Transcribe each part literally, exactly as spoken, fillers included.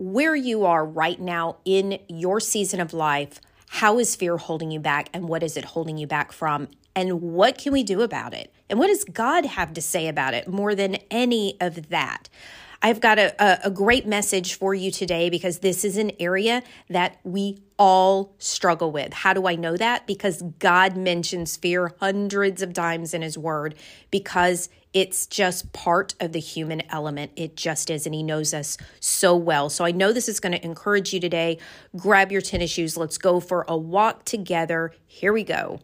where you are right now in your season of life. How is fear holding you back, and what is it holding you back from? And what can we do about it? And what does God have to say about it more than any of that? I've got a, a, a great message for you today because this is an area that we all struggle with. How do I know that? Because God mentions fear hundreds of times in his word, because it's just part of the human element. It just is, and he knows us so well. So I know this is going to encourage you today. Grab your tennis shoes. Let's go for a walk together. Here we go.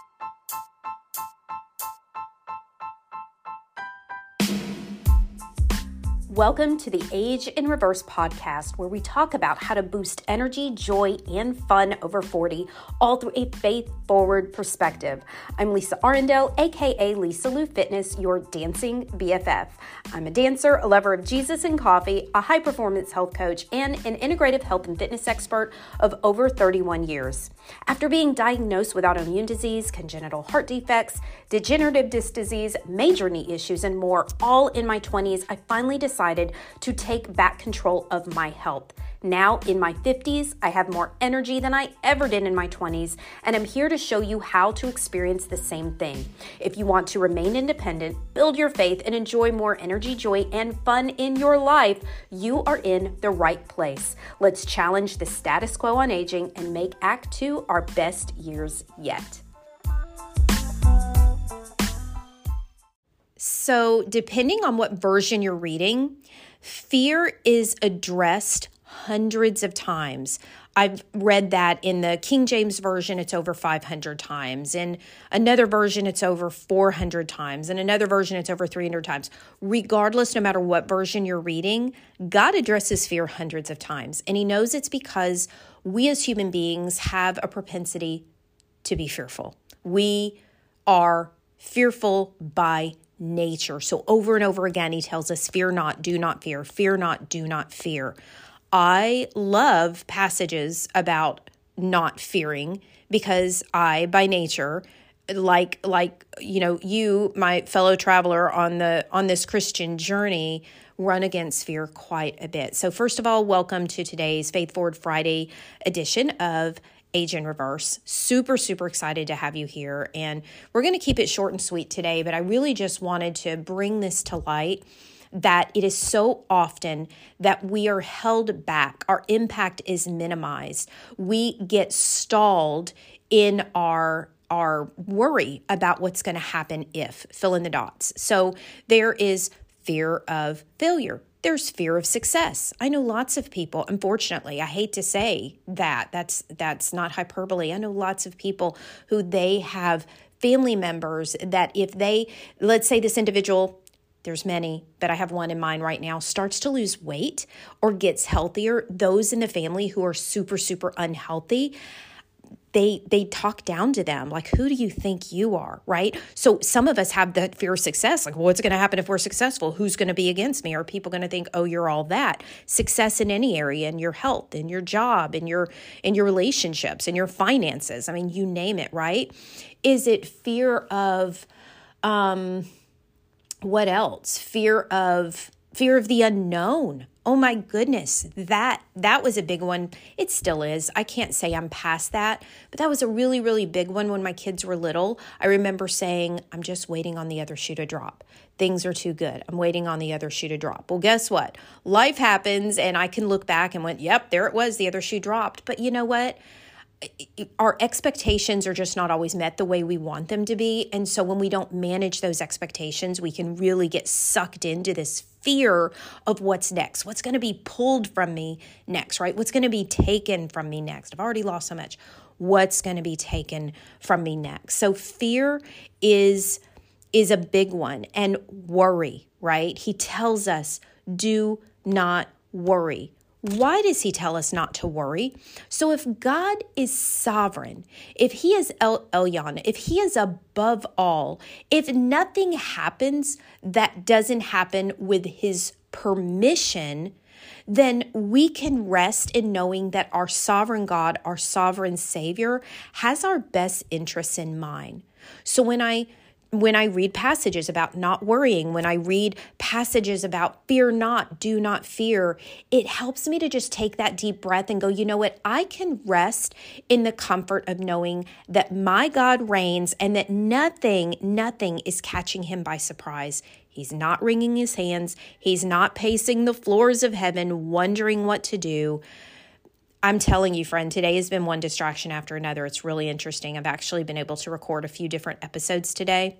Welcome to the Age in Reverse podcast, where we talk about how to boost energy, joy, and fun over forty, all through a faith-forward perspective. I'm Lisa Arundel, aka Lisa Lou Fitness, your dancing B F F. I'm a dancer, a lover of Jesus and coffee, a high-performance health coach, and an integrative health and fitness expert of over thirty-one years. After being diagnosed with autoimmune disease, congenital heart defects, degenerative disc disease, major knee issues, and more, all in my twenties, I finally decided to take back control of my health. Now, in my fifties, I have more energy than I ever did in my twenties, and I'm here to show you how to experience the same thing. If you want to remain independent, build your faith, and enjoy more energy, joy, and fun in your life, you are in the right place. Let's challenge the status quo on aging and make Act Two our best years yet. So, depending on what version you're reading, fear is addressed hundreds of times. I've read that in the King James Version, it's over five hundred times. In another version, it's over four hundred times. In another version, it's over three hundred times. Regardless, no matter what version you're reading, God addresses fear hundreds of times. And he knows it's because we as human beings have a propensity to be fearful. We are fearful by nature. So over and over again, he tells us, fear not, do not fear, fear not, do not fear. I love passages about not fearing because I, by nature, like, like, you know, you, my fellow traveler on the, on this Christian journey, run against fear quite a bit. So first of all, welcome to today's Faith Forward Friday edition of Age in Reverse. Super, super excited to have you here. And we're going to keep it short and sweet today, but I really just wanted to bring this to light that it is so often that we are held back. Our impact is minimized. We get stalled in our our worry about what's going to happen if, fill in the dots. So there is fear of failure. There's fear of success. I know lots of people, unfortunately, I hate to say that, that's that's not hyperbole. I know lots of people who they have family members that if they, let's say this individual, there's many, but I have one in mind right now, starts to lose weight or gets healthier, those in the family who are super, super unhealthy, They they talk down to them, like, who do you think you are, right? So some of us have that fear of success, like, well, what's going to happen if we're successful? Who's going to be against me? Are people going to think, oh, you're all that? Success in any area, in your health, in your job, in your in your relationships, in your finances. I mean, you name it, right? Is it fear of, um, what else? Fear of fear of the unknown. Oh my goodness, that that was a big one. It still is. I can't say I'm past that, but that was a really, really big one when my kids were little. I remember saying, I'm just waiting on the other shoe to drop. Things are too good. I'm waiting on the other shoe to drop. Well, guess what? Life happens and I can look back and went, yep, there it was. The other shoe dropped. But you know what? Our expectations are just not always met the way we want them to be. And so when we don't manage those expectations, we can really get sucked into this fear of what's next, what's going to be pulled from me next, right? What's going to be taken from me next? I've already lost so much. What's going to be taken from me next? So fear is, is a big one. And worry, right? He tells us, do not worry. Why does he tell us not to worry? So if God is sovereign, if he is El Elyon, if he is above all, if nothing happens that doesn't happen with his permission, then we can rest in knowing that our sovereign God, our sovereign Savior, has our best interests in mind. So when I when I read passages about not worrying, when I read passages about fear not, do not fear, it helps me to just take that deep breath and go, you know what? I can rest in the comfort of knowing that my God reigns and that nothing, nothing is catching him by surprise. He's not wringing his hands. He's not pacing the floors of heaven, wondering what to do. I'm telling you, friend, today has been one distraction after another. It's really interesting. I've actually been able to record a few different episodes today.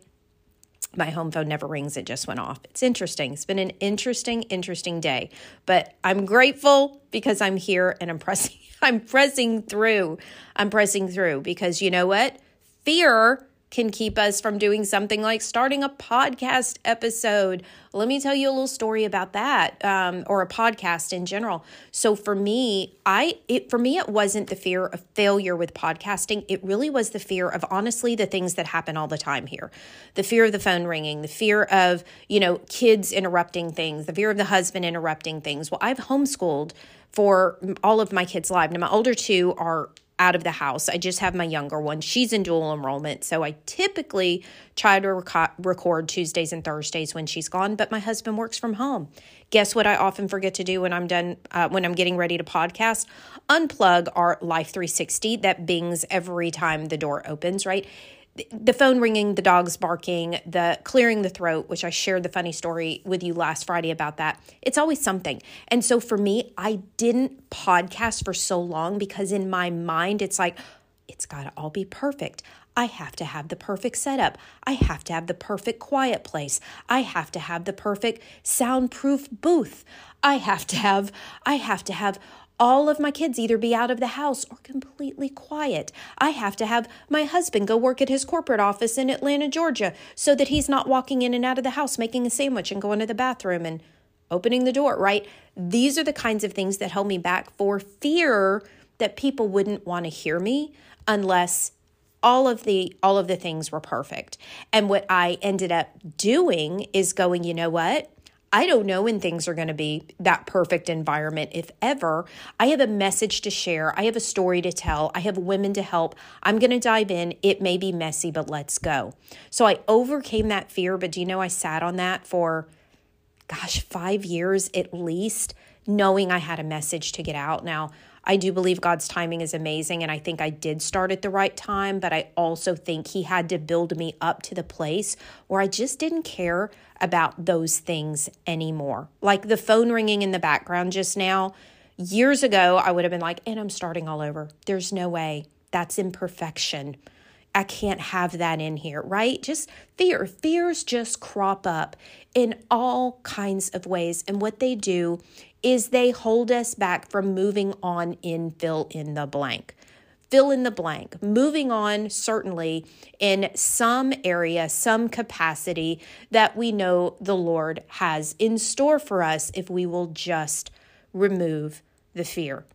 My home phone never rings. It just went off. It's interesting. It's been an interesting, interesting day. But I'm grateful because I'm here and I'm pressing, I'm pressing through. I'm pressing through because you know what? Fear can keep us from doing something like starting a podcast episode. Let me tell you a little story about that, um, or a podcast in general. So for me, I it for me it wasn't the fear of failure with podcasting. It really was the fear of honestly the things that happen all the time here. The fear of the phone ringing, the fear of, you know, kids interrupting things, the fear of the husband interrupting things. Well, I've homeschooled for all of my kids' lives. Now my older two are out of the house. I just have my younger one. She's in dual enrollment. So I typically try to rec- record Tuesdays and Thursdays when she's gone, but my husband works from home. Guess what I often forget to do when I'm done, uh, when I'm getting ready to podcast? Unplug our Life three sixty that bings every time the door opens, right? The phone ringing, the dogs barking, the clearing the throat, which I shared the funny story with you last Friday about that. It's always something. And so for me, I didn't podcast for so long because in my mind, it's like, it's got to all be perfect. I have to have the perfect setup. I have to have the perfect quiet place. I have to have the perfect soundproof booth. I have to have, I have to have all of my kids either be out of the house or completely quiet. I have to have my husband go work at his corporate office in Atlanta, Georgia, so that he's not walking in and out of the house, making a sandwich and going to the bathroom and opening the door, right? These are the kinds of things that held me back for fear that people wouldn't want to hear me unless all of the all of the things were perfect. And what I ended up doing is going, you know what? I don't know when things are going to be that perfect environment, if ever. I have a message to share. I have a story to tell. I have women to help. I'm going to dive in. It may be messy, but let's go. So I overcame that fear, but do you know I sat on that for, gosh, five years at least, knowing I had a message to get out. Now, I do believe God's timing is amazing, and I think I did start at the right time, but I also think he had to build me up to the place where I just didn't care about those things anymore. Like the phone ringing in the background just now, years ago, I would have been like, and I'm starting all over. There's no way. That's imperfection. I can't have that in here, right? Just fear. Fears just crop up in all kinds of ways. And what they do is they hold us back from moving on in fill in the blank. Fill in the blank. Moving on, certainly, in some area, some capacity that we know the Lord has in store for us if we will just remove the fear.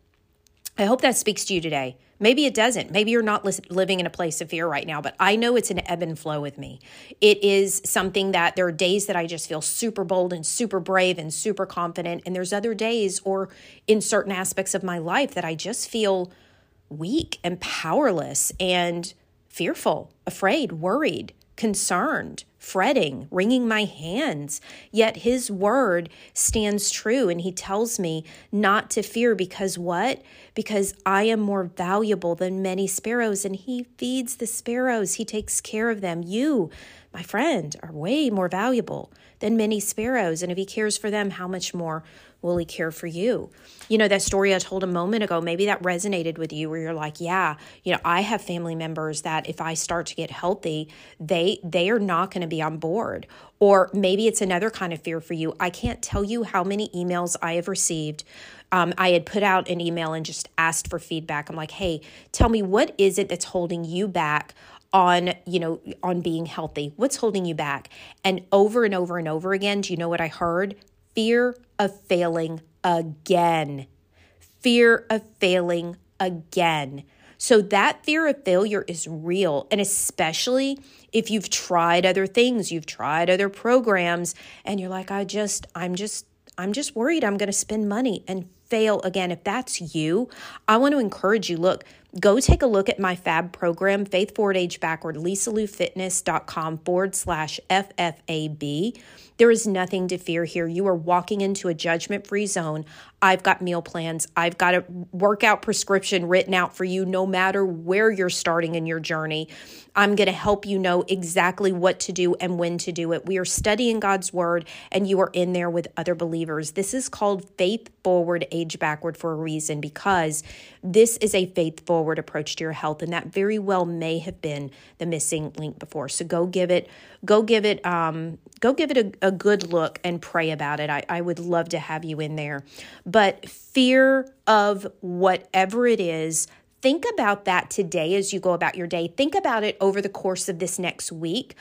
I hope that speaks to you today. Maybe it doesn't. Maybe you're not living in a place of fear right now, but I know it's an ebb and flow with me. It is something that there are days that I just feel super bold and super brave and super confident. And there's other days or in certain aspects of my life that I just feel weak and powerless and fearful, afraid, worried, concerned, fretting, wringing my hands. Yet his word stands true and he tells me not to fear because what? Because I am more valuable than many sparrows and he feeds the sparrows. He takes care of them. You, my friend, are way more valuable than many sparrows. And if he cares for them, how much more will he care for you? You know, that story I told a moment ago, maybe that resonated with you where you're like, yeah, you know, I have family members that if I start to get healthy, they they are not going to be on board. Or maybe it's another kind of fear for you. I can't tell you how many emails I have received. Um, I had put out an email and just asked for feedback. I'm like, hey, tell me, what is it that's holding you back on, you know, on being healthy? What's holding you back? And over and over and over again, do you know what I heard? Fear of failing again. Fear of failing again. So that fear of failure is real. And especially if you've tried other things, you've tried other programs, and you're like, I just, I'm just, I'm just worried I'm going to spend money and fail again. If that's you, I want to encourage you, look, go take a look at my fab program, Faith Forward Age Backward, lisalufitness.com forward slash FFAB. There is nothing to fear here. You are walking into a judgment-free zone. I've got meal plans. I've got a workout prescription written out for you no matter where you're starting in your journey. I'm going to help you know exactly what to do and when to do it. We are studying God's word, and you are in there with other believers. This is called Faith Forward Age Backward for a reason, because this is a faith forward approach to your health, and that very well may have been the missing link before. So go give it, go give it, um, go give it a, a good look and pray about it. I, I would love to have you in there. But fear of whatever it is, think about that today as you go about your day. Think about it over the course of this next week.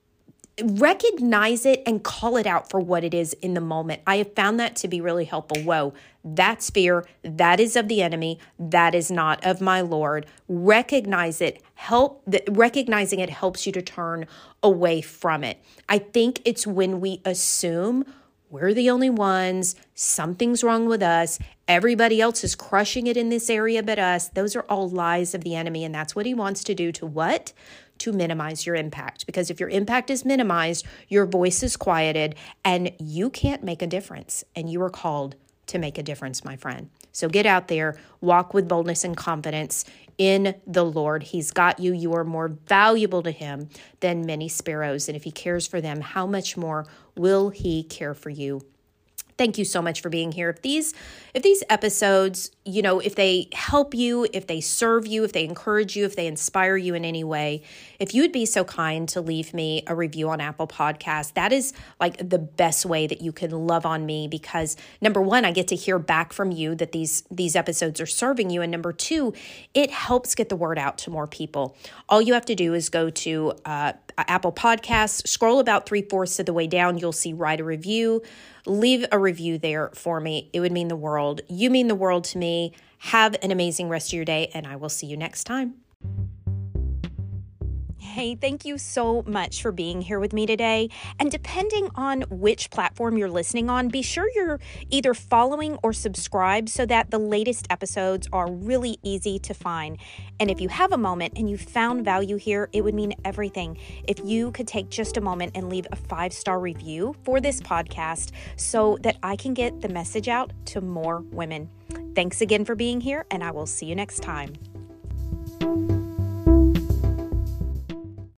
Recognize it and call it out for what it is in the moment. I have found that to be really helpful. Whoa, that's fear. That is of the enemy. That is not of my Lord. Recognize it. Help. The, recognizing it helps you to turn away from it. I think it's when we assume we're the only ones, something's wrong with us, everybody else is crushing it in this area but us. Those are all lies of the enemy, and that's what he wants to do to what? To minimize your impact. Because if your impact is minimized, your voice is quieted, and you can't make a difference. And you are called to make a difference, my friend. So get out there, walk with boldness and confidence in the Lord. He's got you. You are more valuable to him than many sparrows. And if he cares for them, how much more will he care for you? Thank you so much for being here. If these, if these episodes, you know, if they help you, if they serve you, if they encourage you, if they inspire you in any way, if you would be so kind to leave me a review on Apple Podcasts, that is like the best way that you can love on me, because number one, I get to hear back from you that these, these episodes are serving you. And number two, it helps get the word out to more people. All you have to do is go to uh, Apple Podcasts, scroll about three-fourths of the way down. You'll see write a review. Leave a review there for me. It would mean the world. You mean the world to me. Have an amazing rest of your day, and I will see you next time. Hey, thank you so much for being here with me today. And depending on which platform you're listening on, be sure you're either following or subscribed so that the latest episodes are really easy to find. And if you have a moment and you found value here, it would mean everything if you could take just a moment and leave a five-star review for this podcast so that I can get the message out to more women. Thanks again for being here, and I will see you next time.